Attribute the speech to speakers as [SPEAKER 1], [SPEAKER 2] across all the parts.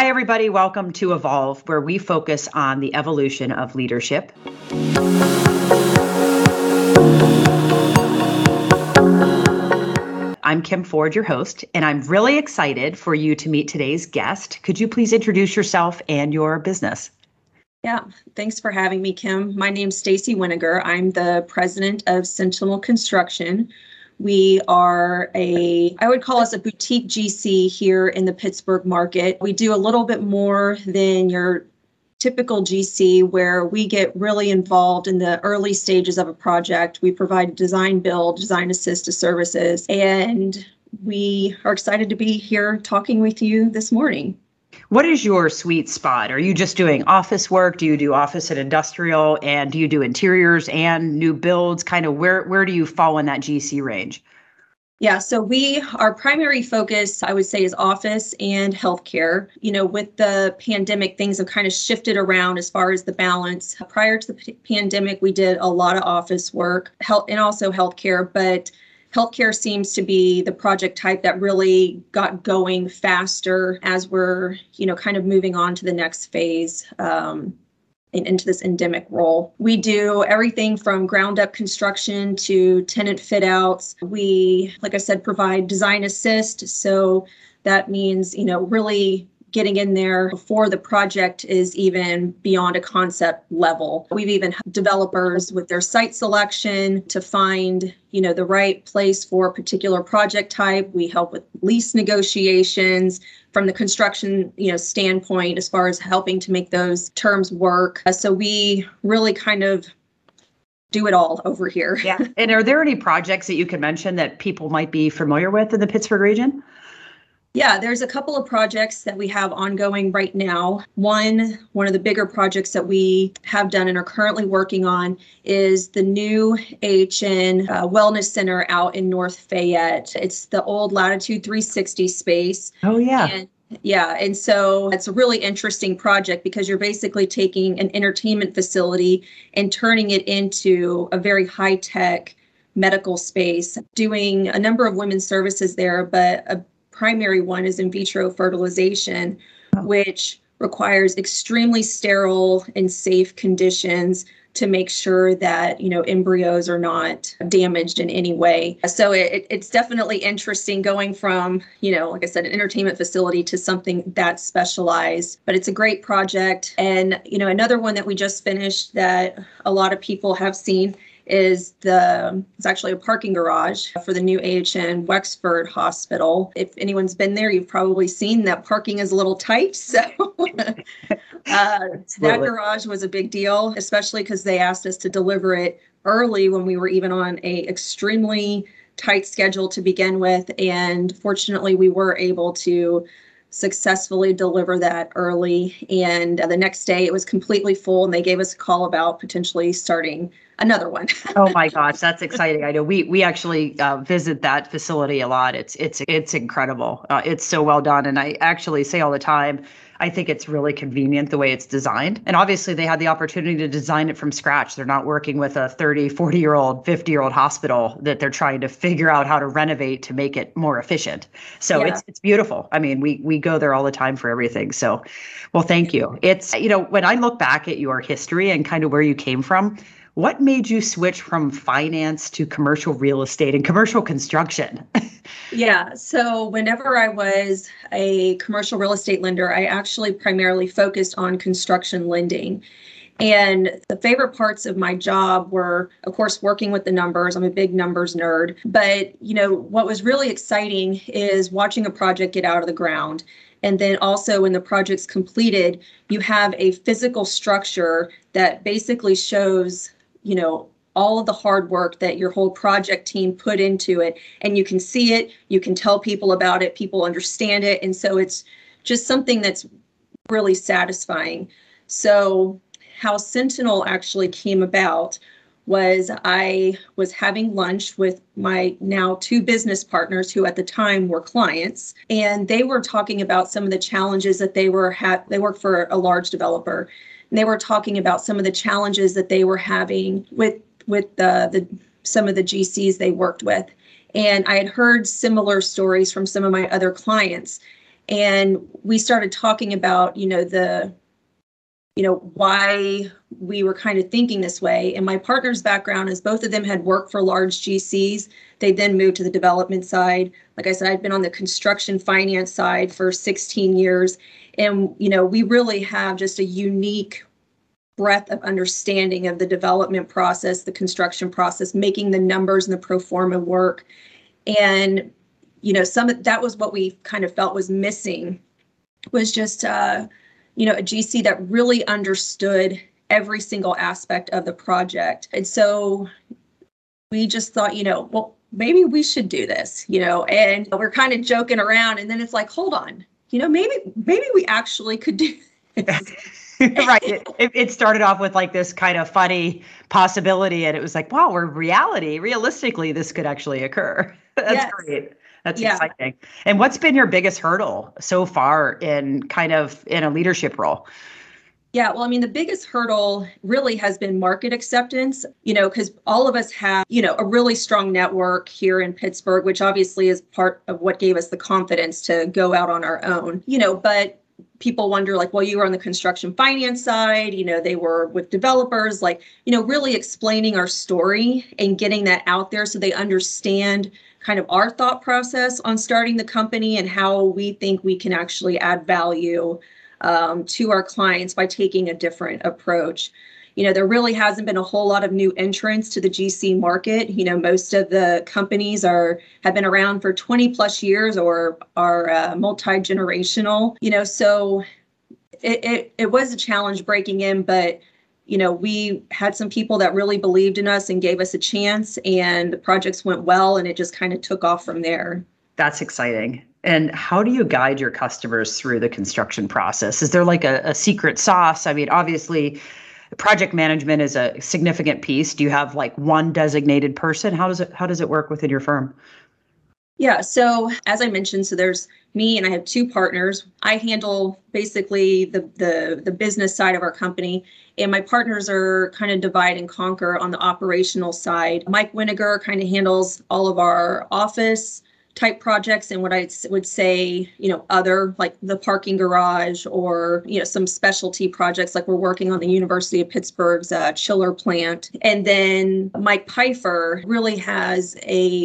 [SPEAKER 1] Hi, everybody. Welcome to Evolve, where we focus on the evolution of leadership. I'm Kim Ford, your host, and I'm really excited for you to meet today's guest. Could you please introduce yourself and your business?
[SPEAKER 2] Yeah, thanks for having me, Kim. My name's Stacy Winiger. I'm the president of Sentinel Construction. We are I would call us a boutique GC here in the Pittsburgh market. We do a little bit more than your typical GC, where we get really involved in the early stages of a project. We provide design build, design assist services, and we are excited to be here talking with you this morning.
[SPEAKER 1] What is your sweet spot? Are you just doing office work? Do you do office and industrial? And do you do interiors and new builds? Kind of where do you fall in that GC range?
[SPEAKER 2] Yeah, so our primary focus, I would say, is office and healthcare. You know, with the pandemic, things have kind of shifted around as far as the balance. Prior to the pandemic, we did a lot of office work, and also healthcare, but healthcare seems to be the project type that really got going faster as we're, kind of moving on to the next phase. Into this endemic role. We do everything from ground up construction to tenant fit outs. We, like I said, provide design assist. So that means, really getting in there before the project is even beyond a concept level. We've even had developers with their site selection to find, the right place for a particular project type. We help with lease negotiations from the construction, standpoint, as far as helping to make those terms work. So we really kind of do it all over here.
[SPEAKER 1] Yeah. And are there any projects that you can mention that people might be familiar with in the Pittsburgh region?
[SPEAKER 2] Yeah, there's a couple of projects that we have ongoing right now. One of the bigger projects that we have done and are currently working on is the new AHN Wellness Center out in North Fayette. It's the old Latitude 360 space.
[SPEAKER 1] Oh, yeah.
[SPEAKER 2] And so it's a really interesting project because you're basically taking an entertainment facility and turning it into a very high-tech medical space, doing a number of women's services there, but a primary one is in vitro fertilization, which requires extremely sterile and safe conditions to make sure that, embryos are not damaged in any way. So it's definitely interesting going from, like I said, an entertainment facility to something that specialized. But it's a great project. And, another one that we just finished that a lot of people have seen is it's actually a parking garage for the new AHN Wexford Hospital. If anyone's been there, you've probably seen that parking is a little tight. So that garage was a big deal, especially because they asked us to deliver it early when we were even on a extremely tight schedule to begin with. And fortunately, we were able to successfully deliver that early. And the next day it was completely full, and they gave us a call about potentially starting another one.
[SPEAKER 1] Oh my gosh, that's exciting. I know we actually visit that facility a lot. It's incredible. It's so well done. And I actually say all the time, I think it's really convenient the way it's designed. And obviously they had the opportunity to design it from scratch. They're not working with a 30, 40-year-old, 50-year-old hospital that they're trying to figure out how to renovate to make it more efficient. So yeah. It's beautiful. I mean, we go there all the time for everything. So, well, thank you. It's, when I look back at your history and kind of where you came from, what made you switch from finance to commercial real estate and commercial construction?
[SPEAKER 2] Yeah, so whenever I was a commercial real estate lender, I actually primarily focused on construction lending. And the favorite parts of my job were, of course, working with the numbers. I'm a big numbers nerd. But, what was really exciting is watching a project get out of the ground. And then also when the project's completed, you have a physical structure that basically shows, all of the hard work that your whole project team put into it. And you can see it, you can tell people about it, people understand it. And so it's just something that's really satisfying. So how Sentinel actually came about was I was having lunch with my now two business partners who at the time were clients, and they were talking about some of the challenges that they work for a large developer. And they were talking about some of the challenges that they were having with some of the GCs they worked with. And I had heard similar stories from some of my other clients. And we started talking about, why we were kind of thinking this way. And my partner's background is both of them had worked for large GCs. They then moved to the development side. Like I said, I'd been on the construction finance side for 16 years. And, we really have just a unique breadth of understanding of the development process, the construction process, making the numbers and the pro forma work. And, that was what we kind of felt was missing, was just, a GC that really understood every single aspect of the project. And so we just thought, well, maybe we should do this, and we're kind of joking around. And then it's like, hold on, maybe we actually could do this.
[SPEAKER 1] Right. It started off with like this kind of funny possibility, and it was like, wow, realistically, this could actually occur. That's
[SPEAKER 2] Yes.
[SPEAKER 1] great. That's exciting. And what's been your biggest hurdle so far in a leadership role?
[SPEAKER 2] Yeah, well, the biggest hurdle really has been market acceptance, because all of us have, a really strong network here in Pittsburgh, which obviously is part of what gave us the confidence to go out on our own, but people wonder, like, well, you were on the construction finance side, they were with developers, like, really explaining our story and getting that out there so they understand kind of our thought process on starting the company and how we think we can actually add value to our clients by taking a different approach. There really hasn't been a whole lot of new entrants to the GC market. Most of the companies have been around for 20 plus years or are multi-generational, so it was a challenge breaking in, but we had some people that really believed in us and gave us a chance, and the projects went well, and it just kind of took off from there.
[SPEAKER 1] That's exciting. And how do you guide your customers through the construction process? Is there like a secret sauce? Obviously, project management is a significant piece. Do you have like one designated person? How does it work within your firm?
[SPEAKER 2] Yeah, so as I mentioned, so there's me and I have two partners. I handle basically the business side of our company, and my partners are kind of divide and conquer on the operational side. Mike Winiger kind of handles all of our office type projects and what I would say, other like the parking garage or, some specialty projects like we're working on the University of Pittsburgh's chiller plant. And then Mike Pfeiffer really has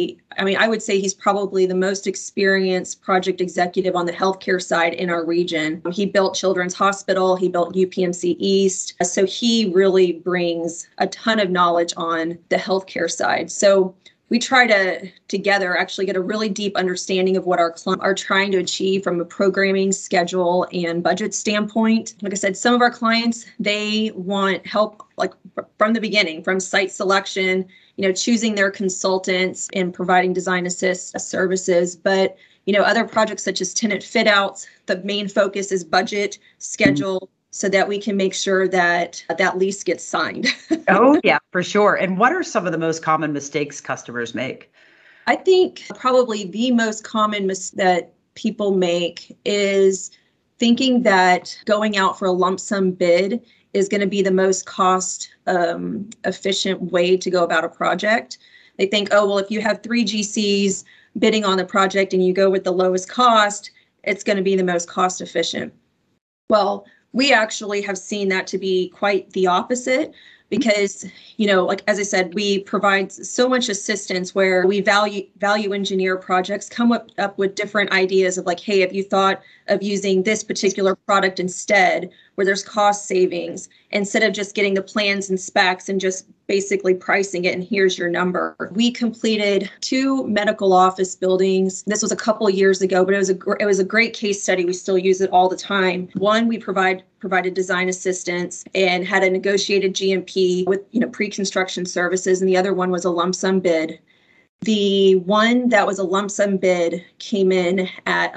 [SPEAKER 2] I would say he's probably the most experienced project executive on the healthcare side in our region. He built Children's Hospital, he built UPMC East. So he really brings a ton of knowledge on the healthcare side. So we try to together actually get a really deep understanding of what our clients are trying to achieve from a programming, schedule, and budget standpoint. Like I said, some of our clients, they want help like from the beginning, from site selection, choosing their consultants and providing design assist services. But, other projects such as tenant fit outs, the main focus is budget, schedule, so that we can make sure that that lease gets signed.
[SPEAKER 1] Oh, yeah, for sure. And what are some of the most common mistakes customers make?
[SPEAKER 2] I think probably the most common that people make is thinking that going out for a lump sum bid is going to be the most cost efficient way to go about a project. They think, oh, well, if you have 3 GCs bidding on the project and you go with the lowest cost, it's going to be the most cost efficient. Well, we actually have seen that to be quite the opposite because, like, as I said, we provide so much assistance where we value engineer projects, come up with different ideas of like, hey, if you thought of using this particular product instead, where there's cost savings, instead of just getting the plans and specs and just basically pricing it and here's your number. We completed 2 medical office buildings. This was a couple of years ago, but it was a great case study. We still use it all the time. One, we provided design assistance and had a negotiated GMP with pre-construction services, and the other one was a lump sum bid. The one that was a lump sum bid came in at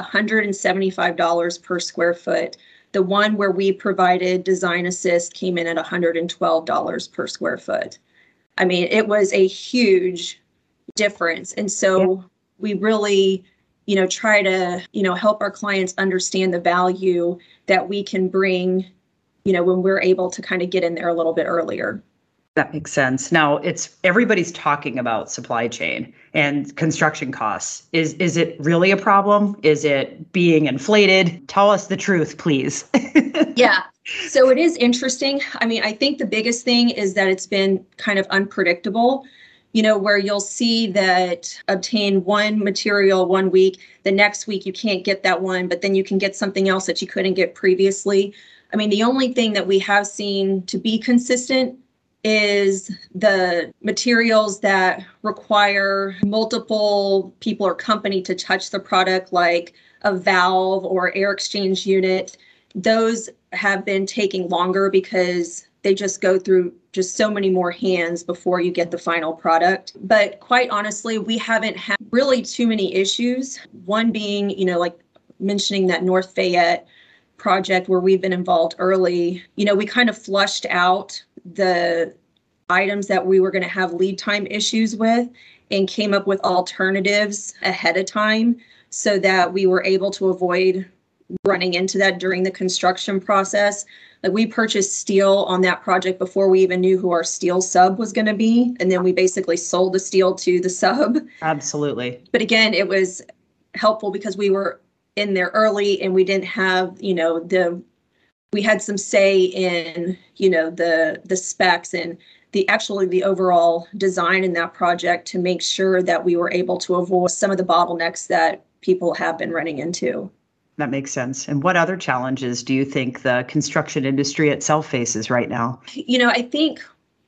[SPEAKER 2] $175 per square foot. The one where we provided design assist came in at $112 per square foot. I mean, it was a huge difference. And so we really, try to, help our clients understand the value that we can bring, when we're able to kind of get in there a little bit earlier.
[SPEAKER 1] That makes sense. Now it's everybody's talking about supply chain and construction costs. Is it really a problem? Is it being inflated? Tell us the truth, please.
[SPEAKER 2] Yeah. So it is interesting. I mean, I think the biggest thing is that it's been kind of unpredictable, where you'll see that obtain one material one week, the next week you can't get that one, but then you can get something else that you couldn't get previously. I mean, the only thing that we have seen to be consistent is the materials that require multiple people or company to touch the product, like a valve or air exchange unit. Those have been taking longer because they just go through just so many more hands before you get the final product. But quite honestly, we haven't had really too many issues. One being, like mentioning that North Fayette project where we've been involved early, we kind of flushed out the items that we were going to have lead time issues with and came up with alternatives ahead of time so that we were able to avoid running into that during the construction process. Like, we purchased steel on that project before we even knew who our steel sub was going to be. And then we basically sold the steel to the sub.
[SPEAKER 1] Absolutely.
[SPEAKER 2] But again, it was helpful because we were in there early and we didn't have, we had some say in, the specs and the overall design in that project to make sure that we were able to avoid some of the bottlenecks that people have been running into.
[SPEAKER 1] That makes sense. And what other challenges do you think the construction industry itself faces right now?
[SPEAKER 2] I think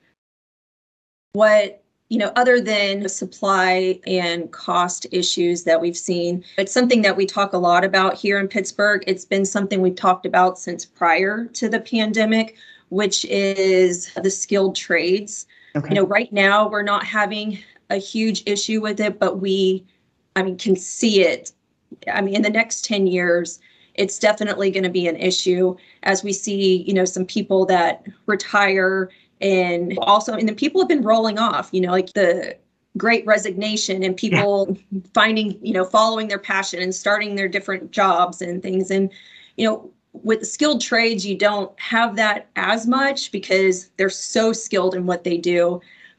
[SPEAKER 2] other than supply and cost issues that we've seen, it's something that we talk a lot about here in Pittsburgh. It's been something we've talked about since prior to the pandemic, which is the skilled trades. Okay. Right now we're not having a huge issue with it, but we can see it. In the next 10 years, it's definitely going to be an issue as we see, some people that retire and then people have been rolling off, like the Great Resignation and people finding, following their passion and starting their different jobs and things. And, with the skilled trades, you don't have that as much because they're so skilled in what they do.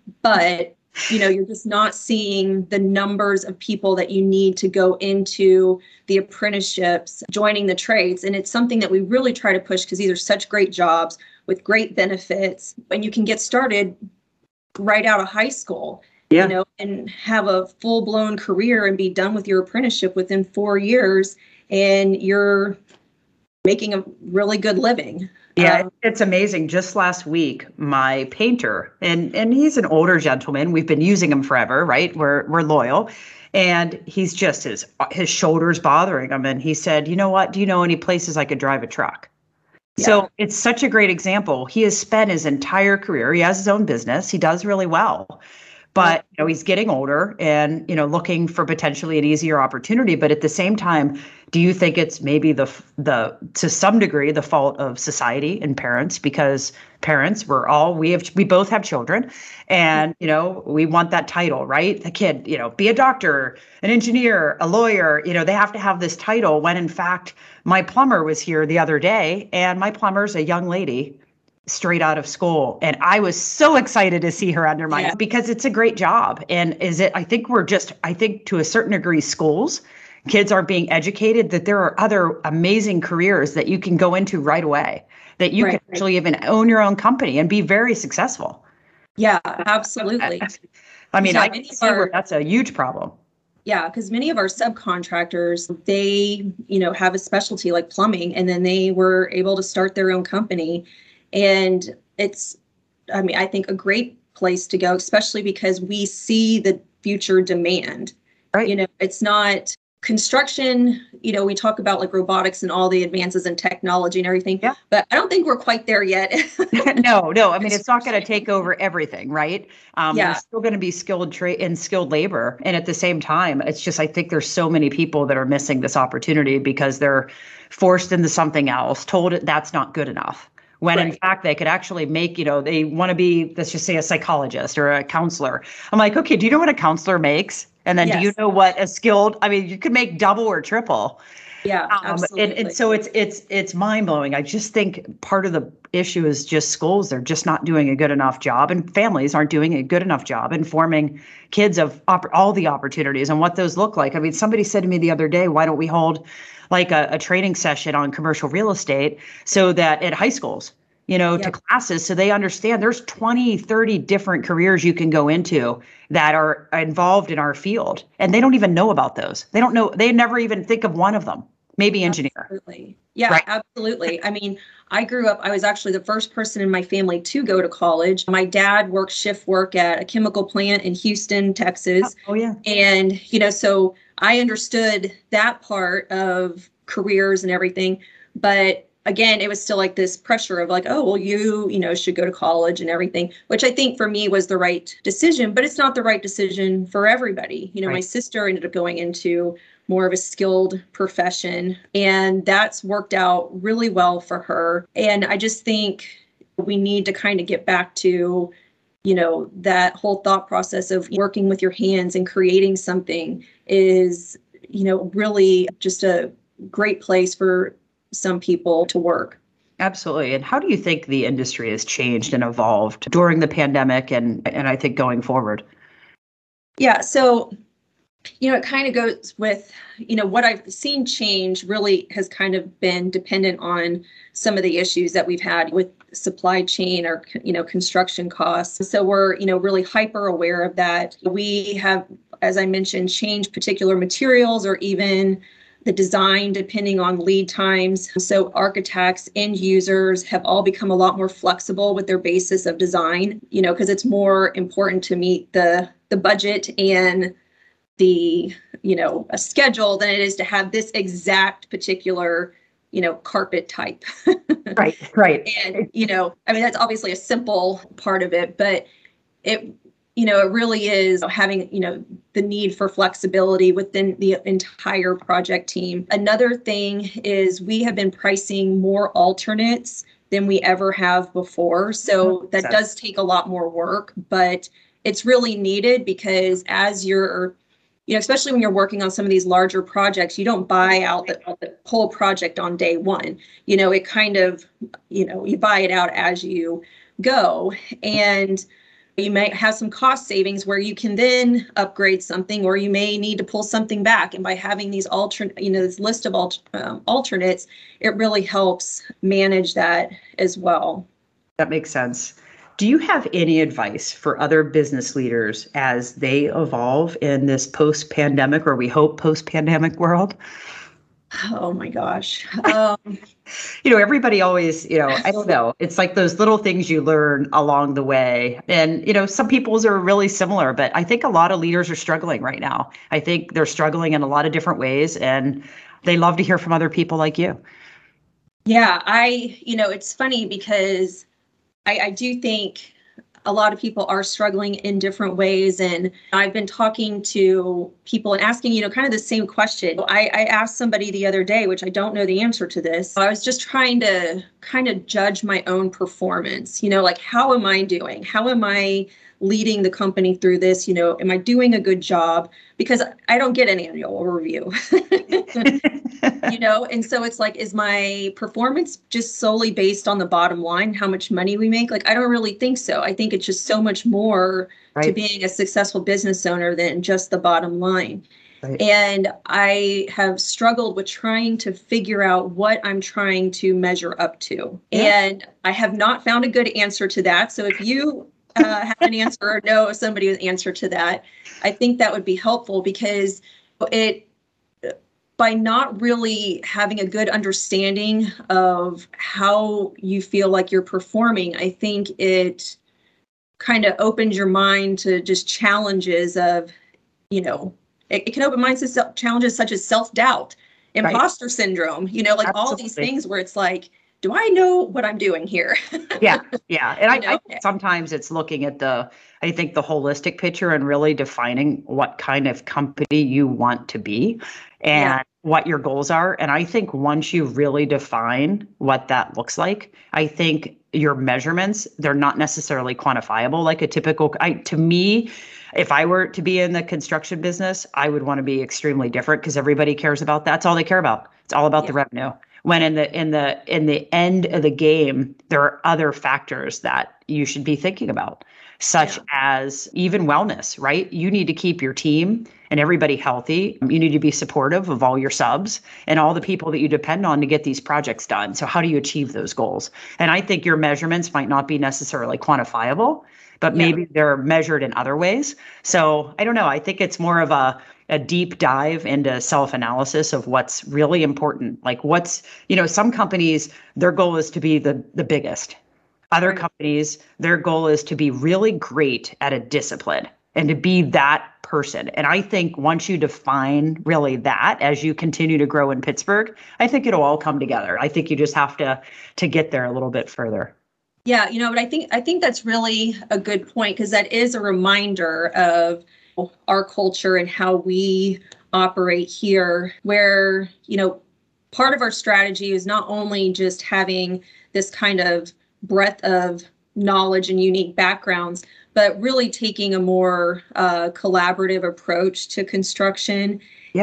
[SPEAKER 2] But you're just not seeing the numbers of people that you need to go into the apprenticeships, joining the trades. And it's something that we really try to push because these are such great jobs with great benefits. And you can get started right out of high school, and have a full-blown career and be done with your apprenticeship within 4 years. And you're making a really good living.
[SPEAKER 1] Yeah, it's amazing. Just last week, my painter, and he's an older gentleman. We've been using him forever, right? We're loyal. And he's just, his shoulder's bothering him. And he said, you know what? Do you know any places I could drive a truck? Yeah. So it's such a great example. He has spent his entire career. He has his own business. He does really well. But he's getting older and looking for potentially an easier opportunity. But at the same time, do you think it's maybe the to some degree the fault of society and parents? Because parents, we both have children, and we want that title, right? The kid, be a doctor, an engineer, a lawyer. They have to have this title. When in fact, my plumber was here the other day, and my plumber's a young lady straight out of school. And I was so excited to see her under my, because it's a great job. And I think to a certain degree, kids are being educated that there are other amazing careers that you can go into right away, that you can actually even own your own company and be very successful.
[SPEAKER 2] Yeah, absolutely.
[SPEAKER 1] I can see where that's a huge problem.
[SPEAKER 2] Yeah, because many of our subcontractors, they, have a specialty like plumbing, and then they were able to start their own company. And it's, I think a great place to go, especially because we see the future demand. Right. It's not construction, we talk about like robotics and all the advances in technology and everything, but I don't think we're quite there yet.
[SPEAKER 1] No. It's not going to take over everything, right? There's still going to be skilled labor. And at the same time, it's just, I think there's so many people that are missing this opportunity because they're forced into something else, told that's not good enough. When in fact, they could actually make, they want to be, let's just say, a psychologist or a counselor. I'm like, okay, do you know what a counselor makes? And then do you know what a skilled, you could make double or triple.
[SPEAKER 2] Yeah,
[SPEAKER 1] And
[SPEAKER 2] absolutely.
[SPEAKER 1] so it's mind blowing. I just think part of the issue is just schools. They're just not doing a good enough job, and families aren't doing a good enough job informing kids of all the opportunities and what those look like. I mean, somebody said to me the other day, why don't we hold like a training session on commercial real estate so that at high schools, to
[SPEAKER 2] Yep.
[SPEAKER 1] classes so they understand there's 20, 30 different careers you can go into that are involved in our field. And they don't even know about those. They don't know, they never even think of one of them. Maybe engineer,
[SPEAKER 2] Absolutely. Yeah,
[SPEAKER 1] right?
[SPEAKER 2] absolutely. I mean, I grew up, I was actually the first person in my family to go to college. My dad worked shift work at a chemical plant in Houston, Texas.
[SPEAKER 1] Oh, yeah.
[SPEAKER 2] And, so I understood that part of careers and everything. But again, it was still like this pressure of like, oh, well, you should go to college and everything, which I think for me was the right decision, but it's not the right decision for everybody. My
[SPEAKER 1] Right.
[SPEAKER 2] sister ended up going into more of a skilled profession. And that's worked out really well for her. And I just think we need to kind of get back to, that whole thought process of working with your hands and creating something is, really just a great place for some people to work.
[SPEAKER 1] Absolutely. And how do you think the industry has changed and evolved during the pandemic and I think going forward?
[SPEAKER 2] Yeah. So it kind of goes with, what I've seen change really has kind of been dependent on some of the issues that we've had with supply chain or, construction costs. So we're, really hyper aware of that. We have, as I mentioned, changed particular materials or even the design depending on lead times. So architects, end users have all become a lot more flexible with their basis of design, because it's more important to meet the budget and the a schedule than it is to have this exact particular carpet type.
[SPEAKER 1] Right, right.
[SPEAKER 2] And I mean, that's obviously a simple part of it, but it it really is having the need for flexibility within the entire project team. Another thing is we have been pricing more alternates than we ever have before, so that does take a lot more work, but it's really needed because as you're especially when you're working on some of these larger projects, you don't buy out the whole project on day one. It kind of, you buy it out as you go. And you might have some cost savings where you can then upgrade something, or you may need to pull something back. And by having these this list of alternates, it really helps manage that as well.
[SPEAKER 1] That makes sense. Do you have any advice for other business leaders as they evolve in this post-pandemic, or we hope post-pandemic world?
[SPEAKER 2] Oh my gosh.
[SPEAKER 1] Everybody always, I don't know. It's like those little things you learn along the way. And, some people's are really similar, but I think a lot of leaders are struggling right now. I think they're struggling in a lot of different ways, and they love to hear from other people like you.
[SPEAKER 2] Yeah, it's funny because I do think a lot of people are struggling in different ways. And I've been talking to people and asking, kind of the same question. I asked somebody the other day, which I don't know the answer to this. I was just trying to kind of judge my own performance, like, how am I doing? How am I leading the company through this? Am I doing a good job? Because I don't get an annual review. And so it's like, is my performance just solely based on the bottom line, how much money we make? Like, I don't really think so. I think it's just so much more to being a successful business owner than just the bottom line. Right. And I have struggled with trying to figure out what I'm trying to measure up to. Yeah. And I have not found a good answer to that. So if you have an answer or know somebody with an answer to that, I think that would be helpful, because by not really having a good understanding of how you feel like you're performing, I think it kind of opens your mind to just challenges of, it can open minds to challenges such as self-doubt, imposter syndrome, like Absolutely. All these things where it's like, do I know what I'm doing here?
[SPEAKER 1] Yeah. And I sometimes it's looking at the holistic picture and really defining what kind of company you want to be and what your goals are. And I think once you really define what that looks like, I think your measurements, they're not necessarily quantifiable like a typical, to me, if I were to be in the construction business, I would want to be extremely different because everybody cares about that. That's all they care about. It's all about the revenue. When in the end of the game, there are other factors that you should be thinking about, such as even wellness, right? You need to keep your team and everybody healthy. You need to be supportive of all your subs and all the people that you depend on to get these projects done. So how do you achieve those goals? And I think your measurements might not be necessarily quantifiable, but maybe they're measured in other ways. So I don't know. I think it's more of a deep dive into self-analysis of what's really important. Like some companies, their goal is to be the biggest. Other companies, their goal is to be really great at a discipline and to be that person. And I think once you define really that as you continue to grow in Pittsburgh, I think it'll all come together. I think you just have to get there a little bit further.
[SPEAKER 2] Yeah, but I think that's really a good point, because that is a reminder of our culture and how we operate here, where, part of our strategy is not only just having this kind of breadth of knowledge and unique backgrounds, but really taking a more collaborative approach to construction,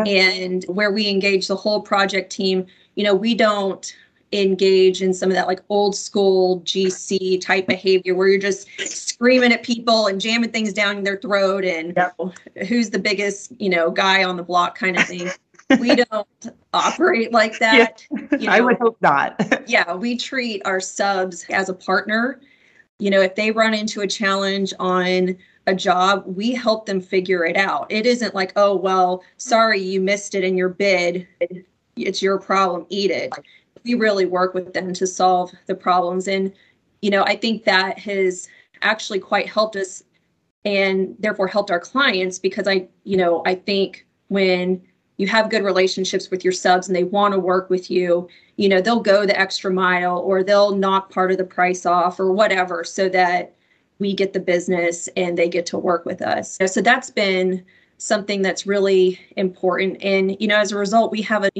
[SPEAKER 2] and where we engage the whole project team. We don't engage in some of that like old school GC type behavior where you're just screaming at people and jamming things down their throat and who's the biggest, guy on the block kind of thing. We don't operate like that.
[SPEAKER 1] I would hope not.
[SPEAKER 2] We treat our subs as a partner. If they run into a challenge on a job, we help them figure it out. It isn't like, oh, well, sorry, you missed it in your bid. It's your problem. Eat it. We really work with them to solve the problems. And, I think that has actually quite helped us and therefore helped our clients, because I think when you have good relationships with your subs and they want to work with you, they'll go the extra mile or they'll knock part of the price off or whatever so that we get the business and they get to work with us. So that's been something that's really important. And, as a result, we have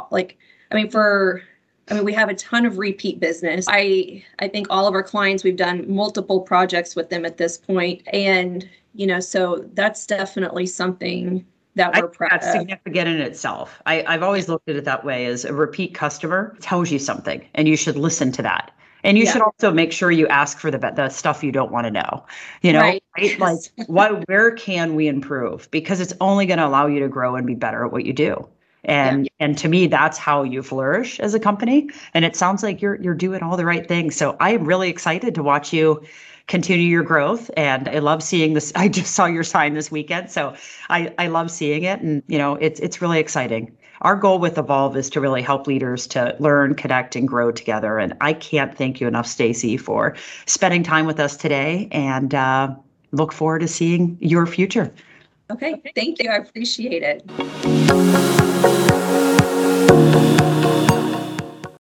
[SPEAKER 2] we have a ton of repeat business. I think all of our clients, we've done multiple projects with them at this point. And, so that's definitely something that we're proud of.
[SPEAKER 1] That's significant in itself. I've always looked at it that way. As a repeat customer tells you something and you should listen to that. And you should also make sure you ask for the stuff you don't want to know, right? Like where can we improve? Because it's only going to allow you to grow and be better at what you do. And to me, that's how you flourish as a company. And it sounds like you're doing all the right things. So I am really excited to watch you continue your growth. And I love seeing this. I just saw your sign this weekend. So I love seeing it. And, it's really exciting. Our goal with Evolve is to really help leaders to learn, connect, and grow together. And I can't thank you enough, Stacy, for spending time with us today, and look forward to seeing your future.
[SPEAKER 2] Okay. Thank you. I appreciate it.